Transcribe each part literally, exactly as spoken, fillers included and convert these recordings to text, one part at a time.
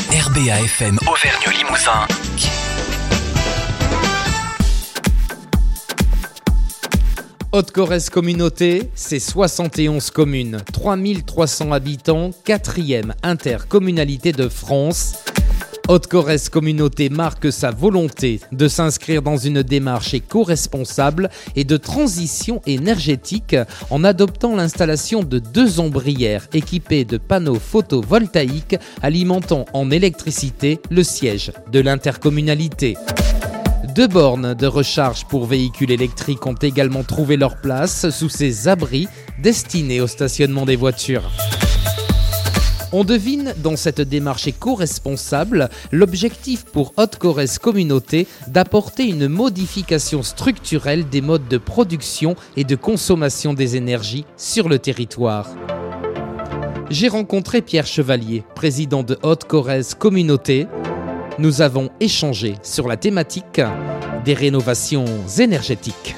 R B A F M Auvergne-Limousin. Haute-Corrèze Communauté, c'est soixante et onze communes, trois mille trois cents habitants, quatrième intercommunalité de France. Haute-Corrèze Communauté marque sa volonté de s'inscrire dans une démarche éco-responsable et de transition énergétique en adoptant l'installation de deux ombrières équipées de panneaux photovoltaïques alimentant en électricité le siège de l'intercommunalité. Deux bornes de recharge pour véhicules électriques ont également trouvé leur place sous ces abris destinés au stationnement des voitures. On devine dans cette démarche éco-responsable l'objectif pour Haute-Corrèze Communauté d'apporter une modification structurelle des modes de production et de consommation des énergies sur le territoire. J'ai rencontré Pierre Chevalier, président de Haute-Corrèze Communauté. Nous avons échangé sur la thématique des rénovations énergétiques.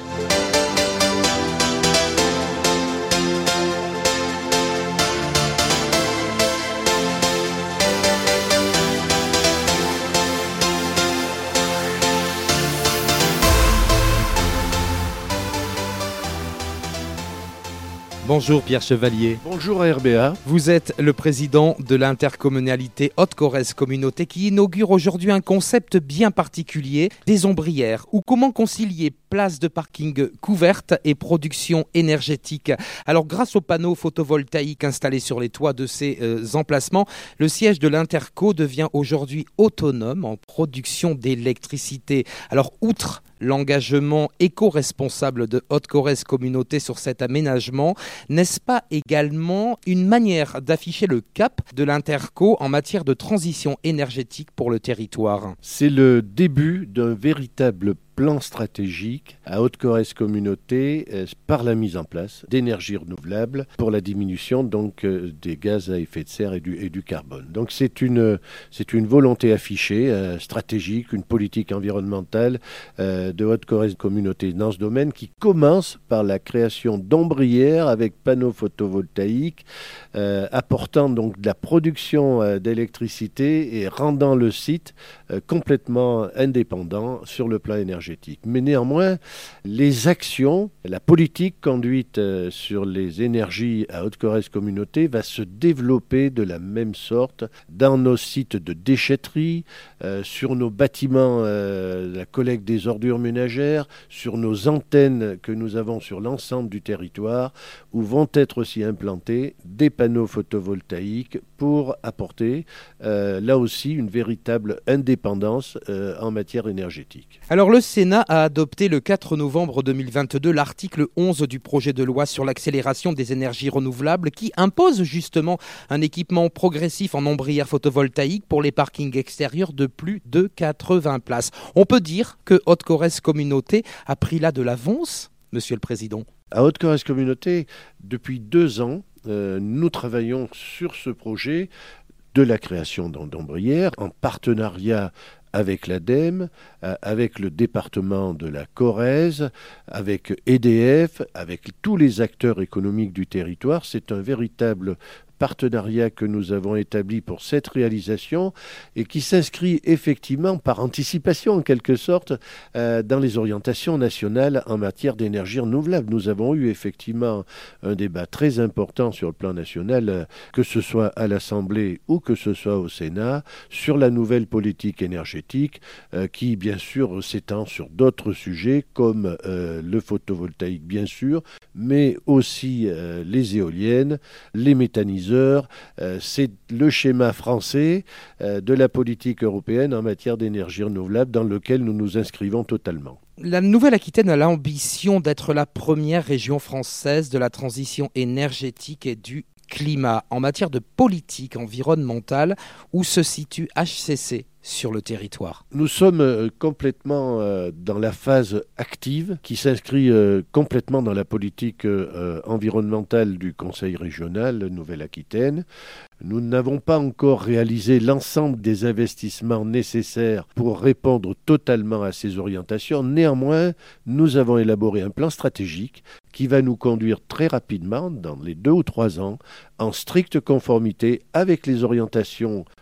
Bonjour Pierre Chevalier. Bonjour à R B A. Vous êtes le président de l'intercommunalité Haute-Corrèze Communauté qui inaugure aujourd'hui un concept bien particulier, des ombrières, ou comment concilier place de parking couverte et production énergétique. Alors grâce aux panneaux photovoltaïques installés sur les toits de ces euh, emplacements, le siège de l'Interco devient aujourd'hui autonome en production d'électricité. Alors outre l'engagement éco-responsable de Haute-Corrèze Communauté sur cet aménagement, n'est-ce pas également une manière d'afficher le cap de l'Interco en matière de transition énergétique pour le territoire ? C'est le début d'un véritable plan stratégique à Haute-Corrèze Communauté euh, par la mise en place d'énergies renouvelables pour la diminution donc euh, des gaz à effet de serre et du, et du carbone. Donc c'est une, c'est une volonté affichée, euh, stratégique, une politique environnementale euh, de Haute-Corrèze Communauté dans ce domaine qui commence par la création d'ombrières avec panneaux photovoltaïques euh, apportant donc de la production euh, d'électricité et rendant le site euh, complètement indépendant sur le plan énergétique. Mais néanmoins, les actions, la politique conduite euh, sur les énergies à Haute-Corrèze Communauté va se développer de la même sorte dans nos sites de déchetterie, euh, sur nos bâtiments, euh, la collecte des ordures ménagères, sur nos antennes que nous avons sur l'ensemble du territoire, où vont être aussi implantés des panneaux photovoltaïques pour apporter euh, là aussi une véritable indépendance euh, en matière énergétique. Alors le Le Sénat a adopté le quatre novembre deux mille vingt-deux l'article onze du projet de loi sur l'accélération des énergies renouvelables qui impose justement un équipement progressif en ombrières photovoltaïques pour les parkings extérieurs de plus de quatre-vingts places. On peut dire que Haute-Corrèze Communauté a pris là de l'avance, Monsieur le Président. À Haute-Corrèze Communauté, depuis deux ans, euh, nous travaillons sur ce projet de la création d'ombrières en partenariat avec l'ADEME, euh, avec le département de la Corrèze, avec E D F, avec tous les acteurs économiques du territoire. C'est un véritable partenariat que nous avons établi pour cette réalisation et qui s'inscrit effectivement par anticipation en quelque sorte euh, dans les orientations nationales en matière d'énergie renouvelable. Nous avons eu effectivement un débat très important sur le plan national, euh, que ce soit à l'Assemblée ou que ce soit au Sénat, sur la nouvelle politique énergétique euh, qui bien sûr s'étend sur d'autres sujets comme euh, le photovoltaïque bien sûr, mais aussi euh, les éoliennes, les méthaniseurs. Euh, c'est le schéma français euh, de la politique européenne en matière d'énergie renouvelable dans lequel nous nous inscrivons totalement. La Nouvelle-Aquitaine a l'ambition d'être la première région française de la transition énergétique et du climat. En matière de politique environnementale, où se situe H C C sur le territoire? Nous sommes euh, complètement euh, dans la phase active qui s'inscrit euh, complètement dans la politique euh, environnementale du Conseil régional Nouvelle-Aquitaine. Nous n'avons pas encore réalisé l'ensemble des investissements nécessaires pour répondre totalement à ces orientations. Néanmoins, nous avons élaboré un plan stratégique qui va nous conduire très rapidement, dans les deux ou trois ans, en stricte conformité avec les orientations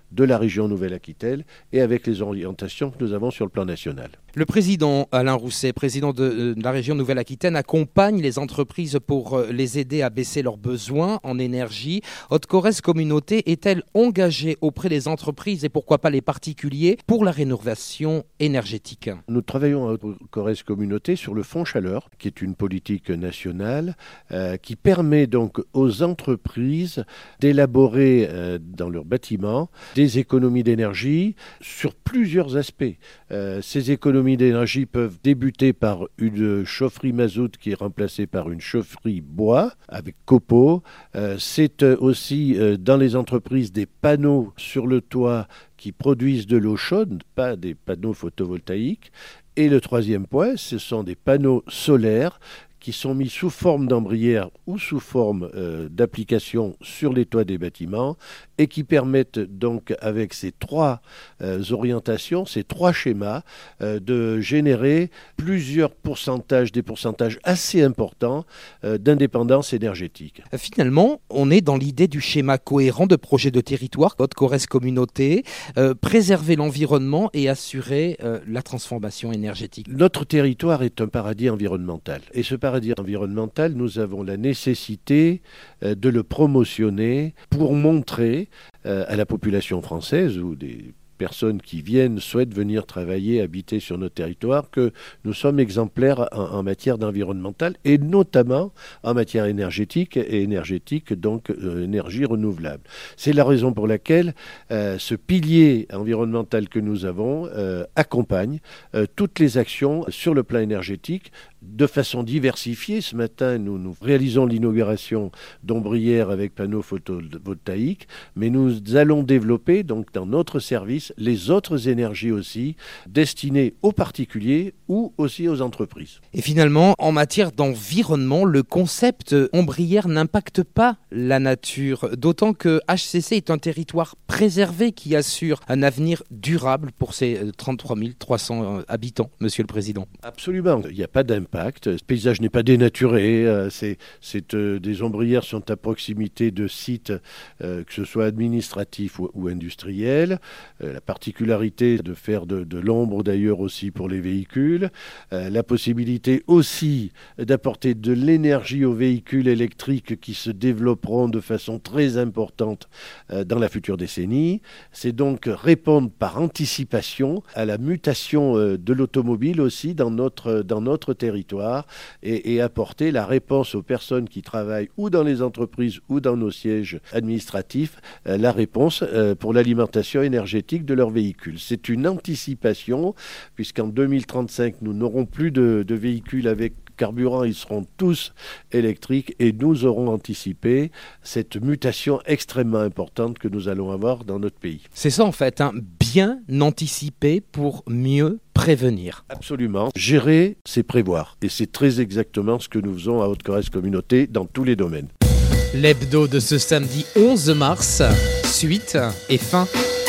de la région Nouvelle-Aquitaine et avec les orientations que nous avons sur le plan national. Le président Alain Rousset, président de, de la région Nouvelle-Aquitaine, accompagne les entreprises pour les aider à baisser leurs besoins en énergie. Haute-Corrèze Communauté est-elle engagée auprès des entreprises et pourquoi pas les particuliers pour la rénovation énergétique ? Nous travaillons à Haute-Corrèze Communauté sur le Fonds Chaleur, qui est une politique nationale euh, qui permet donc aux entreprises d'élaborer euh, dans leurs bâtiments des économies d'énergie sur plusieurs aspects. Euh, ces économies d'énergie peuvent débuter par une chaufferie mazout qui est remplacée par une chaufferie bois avec copeaux. Euh, c'est aussi euh, dans les entreprises des panneaux sur le toit qui produisent de l'eau chaude, pas des panneaux photovoltaïques. Et le troisième point, ce sont des panneaux solaires qui sont mis sous forme d'ombrière ou sous forme euh, d'application sur les toits des bâtiments et qui permettent donc avec ces trois euh, orientations, ces trois schémas, euh, de générer plusieurs pourcentages, des pourcentages assez importants euh, d'indépendance énergétique. Finalement, on est dans l'idée du schéma cohérent de projet de territoire, Haute-Corrèze Communauté, euh, préserver l'environnement et assurer euh, la transformation énergétique. Notre territoire est un paradis environnemental et ce paradis environnemental, nous avons la nécessité euh, de le promotionner pour montrer euh, à la population française ou des personnes qui viennent, souhaitent venir travailler, habiter sur notre territoire, que nous sommes exemplaires en, en matière d'environnemental et notamment en matière énergétique et énergétique, donc euh, énergie renouvelable. C'est la raison pour laquelle euh, ce pilier environnemental que nous avons euh, accompagne euh, toutes les actions sur le plan énergétique de façon diversifiée. Ce matin, nous, nous réalisons l'inauguration d'ombrières avec panneaux photovoltaïques, mais nous allons développer donc dans notre service les autres énergies aussi destinées aux particuliers ou aussi aux entreprises. Et finalement, en matière d'environnement, le concept ombrière n'impacte pas la nature, d'autant que H C C est un territoire préservé qui assure un avenir durable pour ses trente-trois mille trois cents habitants, Monsieur le Président. Absolument, il n'y a pas d'impact, le paysage n'est pas dénaturé, c'est, c'est, euh, des ombrières sont à proximité de sites, euh, que ce soit administratifs ou, ou industriels. Euh, la particularité de faire de, de l'ombre d'ailleurs aussi pour les véhicules, euh, la possibilité aussi d'apporter de l'énergie aux véhicules électriques qui se développeront de façon très importante euh, dans la future décennie. C'est donc répondre par anticipation à la mutation euh, de l'automobile aussi dans notre, dans notre territoire et, et apporter la réponse aux personnes qui travaillent ou dans les entreprises ou dans nos sièges administratifs, euh, la réponse euh, pour l'alimentation énergétique de leurs véhicules. C'est une anticipation puisqu'en deux mille trente-cinq, nous n'aurons plus de, de véhicules avec carburant, ils seront tous électriques et nous aurons anticipé cette mutation extrêmement importante que nous allons avoir dans notre pays. C'est ça en fait, hein, bien anticiper pour mieux prévenir. Absolument. Gérer, c'est prévoir. Et c'est très exactement ce que nous faisons à Haute-Corrèze Communauté dans tous les domaines. L'hebdo de ce samedi onze mars, suite et fin.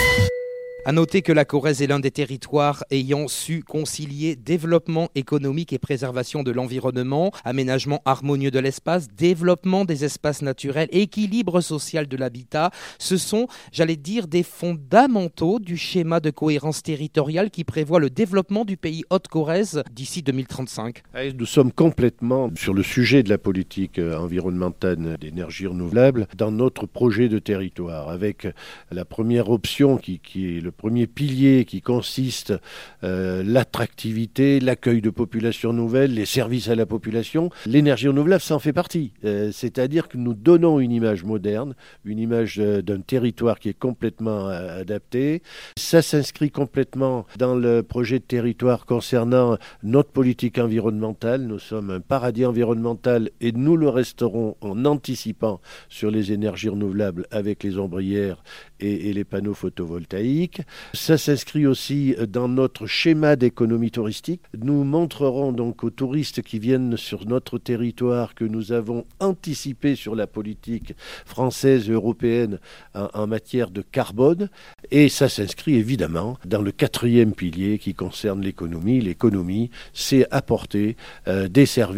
À noter que la Corrèze est l'un des territoires ayant su concilier développement économique et préservation de l'environnement, aménagement harmonieux de l'espace, développement des espaces naturels, équilibre social de l'habitat. Ce sont, j'allais dire, des fondamentaux du schéma de cohérence territoriale qui prévoit le développement du pays Haute-Corrèze d'ici deux mille trente-cinq. Nous sommes complètement sur le sujet de la politique environnementale d'énergie renouvelable dans notre projet de territoire, avec la première option qui, qui est le premier pilier qui consiste euh, l'attractivité, l'accueil de populations nouvelles, les services à la population. L'énergie renouvelable, ça en fait partie. Euh, c'est-à-dire que nous donnons une image moderne, une image euh, d'un territoire qui est complètement euh, adapté. Ça s'inscrit complètement dans le projet de territoire concernant notre politique environnementale. Nous sommes un paradis environnemental et nous le resterons en anticipant sur les énergies renouvelables avec les ombrières et, et les panneaux photovoltaïques. Ça s'inscrit aussi dans notre schéma d'économie touristique. Nous montrerons donc aux touristes qui viennent sur notre territoire que nous avons anticipé sur la politique française et européenne en, en matière de carbone. Et ça s'inscrit évidemment dans le quatrième pilier qui concerne l'économie. L'économie, c'est apporter euh, des services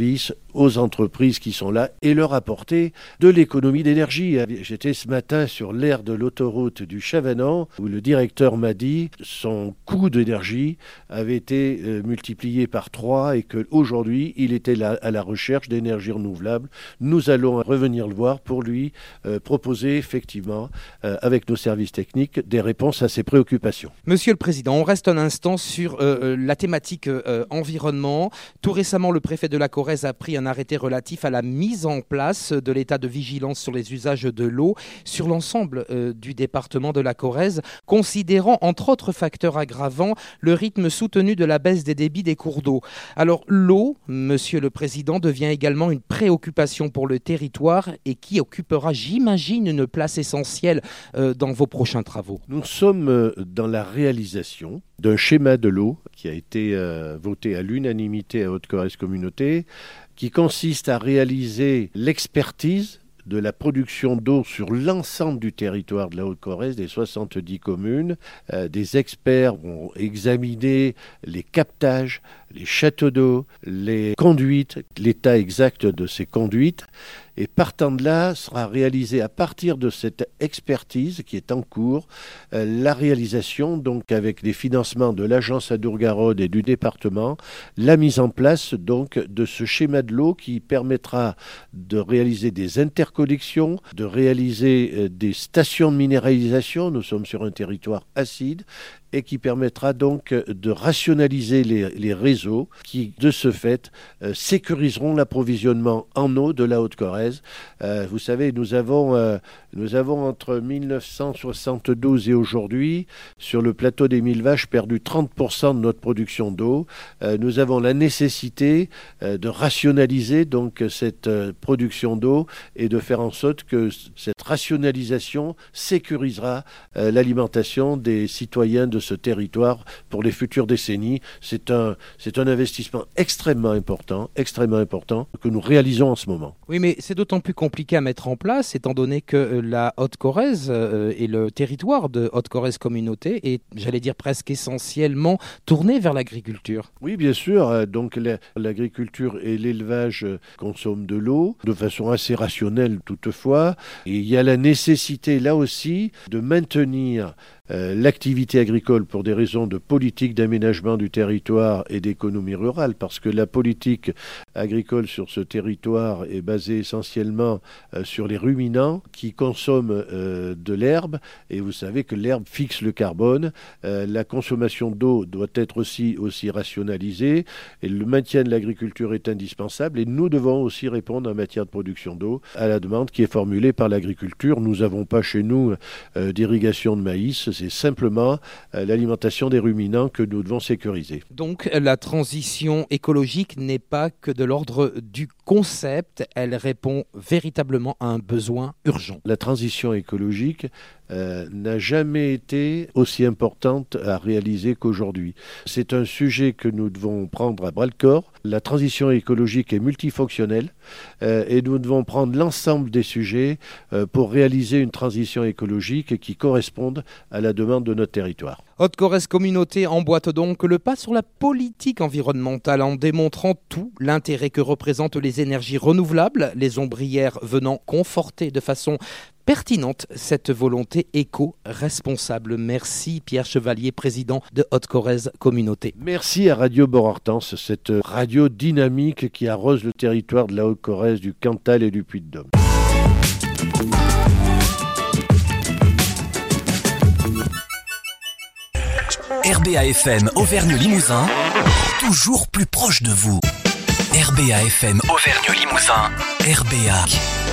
aux entreprises qui sont là et leur apporter de l'économie d'énergie. J'étais ce matin sur l'aire de l'autoroute du Chavanant où le directeur m'a dit que son coût d'énergie avait été euh, multiplié par trois et qu'aujourd'hui il était là à la recherche d'énergie renouvelable. Nous allons revenir le voir pour lui euh, proposer effectivement euh, avec nos services techniques des réponses à ses préoccupations. Monsieur le Président, on reste un instant sur euh, la thématique euh, environnement. Tout récemment, le préfet de la Corrèze a pris un arrêté relatif à la mise en place de l'état de vigilance sur les usages de l'eau sur l'ensemble euh, du département de la Corrèze, considérant entre autres facteurs aggravants le rythme soutenu de la baisse des débits des cours d'eau. Alors l'eau, Monsieur le Président, devient également une préoccupation pour le territoire et qui occupera, j'imagine, une place essentielle euh, dans vos prochains travaux. Nous sommes dans la réalisation d'un schéma de l'eau qui a été euh, voté à l'unanimité à Haute-Corrèze Communauté, qui consiste à réaliser l'expertise de la production d'eau sur l'ensemble du territoire de la Haute-Corrèze, des soixante-dix communes. Euh, des experts vont examiner les captages, les châteaux d'eau, les conduites, l'état exact de ces conduites. Et partant de là, sera réalisée à partir de cette expertise qui est en cours, euh, la réalisation, donc avec les financements de l'agence Adour-Garonne et du département, la mise en place donc de ce schéma de l'eau qui permettra de réaliser des interconnexions, de réaliser euh, des stations de minéralisation. Nous sommes sur un territoire acide et qui permettra donc de rationaliser les, les réseaux qui, de ce fait, euh, sécuriseront l'approvisionnement en eau de la Haute-Corrèze. Euh, vous savez, nous avons, euh, nous avons entre mille neuf cent soixante-douze et aujourd'hui, sur le plateau des Mille Vaches, perdu trente pour cent de notre production d'eau. Euh, nous avons la nécessité euh, de rationaliser donc cette euh, production d'eau et de faire en sorte que cette rationalisation sécurisera euh, l'alimentation des citoyens de ce territoire pour les futures décennies. C'est un, c'est un investissement extrêmement important, extrêmement important que nous réalisons en ce moment. Oui, mais c'est d'autant plus compliqué à mettre en place, étant donné que la Haute-Corrèze euh, et le territoire de Haute-Corrèze Communauté est, j'allais dire, presque essentiellement tourné vers l'agriculture. Oui, bien sûr. Donc la, l'agriculture et l'élevage consomment de l'eau de façon assez rationnelle toutefois. Et il y a la nécessité, là aussi, de maintenir Euh, l'activité agricole pour des raisons de politique d'aménagement du territoire et d'économie rurale, parce que la politique agricole sur ce territoire est basée essentiellement euh, sur les ruminants qui consomment euh, de l'herbe, et vous savez que l'herbe fixe le carbone. Euh, la consommation d'eau doit être aussi, aussi rationalisée, et le maintien de l'agriculture est indispensable, et nous devons aussi répondre en matière de production d'eau à la demande qui est formulée par l'agriculture. Nous n'avons pas chez nous euh, d'irrigation de maïs, c'est simplement euh, l'alimentation des ruminants que nous devons sécuriser. Donc la transition écologique n'est pas que de l'ordre du concept, elle répond véritablement à un besoin urgent. La transition écologique euh, n'a jamais été aussi importante à réaliser qu'aujourd'hui. C'est un sujet que nous devons prendre à bras-le-corps. La transition écologique est multifonctionnelle euh, et nous devons prendre l'ensemble des sujets euh, pour réaliser une transition écologique qui corresponde à la demande de notre territoire. Haute-Corrèze Communauté emboîte donc le pas sur la politique environnementale en démontrant tout l'intérêt que représentent les énergies renouvelables, les ombrières venant conforter de façon pertinente cette volonté éco-responsable. Merci Pierre Chevalier, président de Haute-Corrèze Communauté. Merci à Radio Bord-Hortense, cette radio dynamique qui arrose le territoire de la Haute-Corrèze, du Cantal et du Puy-de-Dôme. R B A F M Auvergne Limousin, toujours plus proche de vous. R B A F M Auvergne Limousin, R B A.